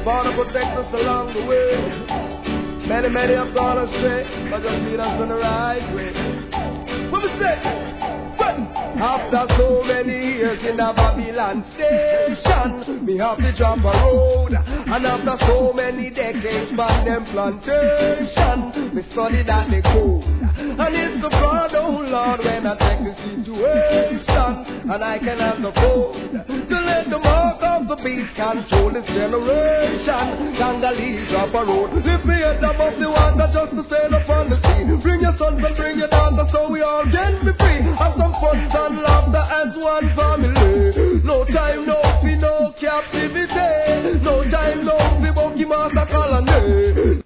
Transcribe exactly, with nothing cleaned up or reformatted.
Father, protect us along the way. Many, many have gone astray, but just lead us in the right way. What we say? After so many years in a Babylon station, me have to jump a road. And after so many decades from them plantation, me study that they code. And it's the blood, oh Lord, when I take the situation, and I can have the food to let the mark of the beast control this generation. Gangalee drop a road, lift me head above the water just to sail upon the sea. Bring your sons and bring your daughters so we all can be free. Have some fun and laughter as one family. No time, no fee, no captivity. No time, no fee, Bucky Master colony.